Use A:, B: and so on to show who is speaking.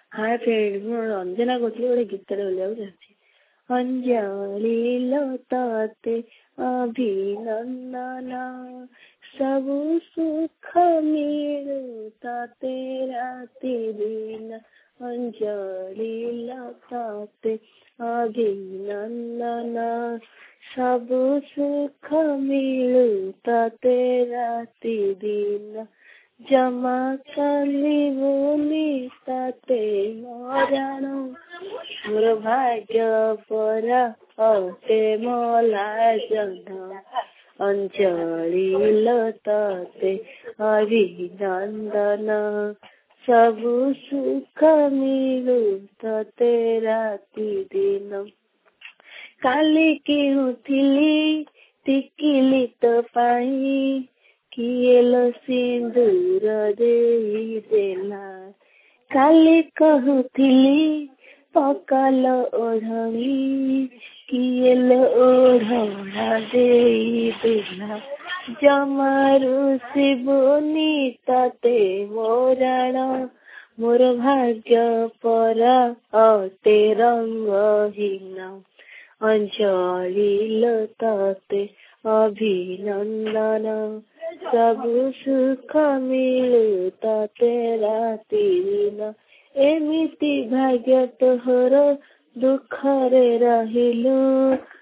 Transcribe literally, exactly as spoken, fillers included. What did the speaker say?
A: Hi friend, ମୁଁ ରଞ୍ଜନା କହୁଥିଲି। ଗୋଟେ ଗୀତଟେ ବୋଲିବାକୁ ଚାହୁଁଛି। ଅଞ୍ଜଳି ଲୋ ତତେ ଅଭିନନ୍ଦନ, ସବୁ ସୁଖ ମିଳୁ ତତେ ରାତି ଦିନ। ଅଞ୍ଜଳି ଲୋ ତତେ ଅଭିନନ୍ଦନ, ସବୁ ସୁଖ ମିଳୁ ତତେ ରାତି ଦିନ। ଜମା ଚାଲିବୁନି ତତେ ମରଣ, ମୋର ଭାଗ୍ୟ ପରା ଅଟେ ମଲା ଜହ୍ନ। ଅଞ୍ଜଳି ଲୋ ତତେ ଅଭିନନ୍ଦନ, ସବୁ ସୁଖ ମିଳୁ ତତେ ରାତି ଦିନ। କାଲି କିଣୁଥିଲି ଟିକିଲି ତୋ ପାଇଁ, କିଏ ଲୋ ସିନ୍ଦୁର ଦେଇଦେଲା। କାଲି କହୁଥିଲି ପକାଲ ଓଢ଼ଣୀ, କିଏ ଲୋ ଓଢ଼ଣା ଦେଇଦେଲା। ଜମାରୁ ଶିବୁନି ତତେ ମୋରାଣ, ମୋର ଭାଗ୍ୟ ପରା ଅଟେ ରଙ୍ଗହୀନ। ଅଞ୍ଜଳି ଲୋ ତତେ ଅଭିନନ୍ଦନ, ସବୁ ସୁଖ ମିଳୁ ତତେ ରାତି ଦିନ। ଏମିତି ଭାଗ୍ୟ ତୋହର ଦୁଃଖରେ ରହିଲୁ,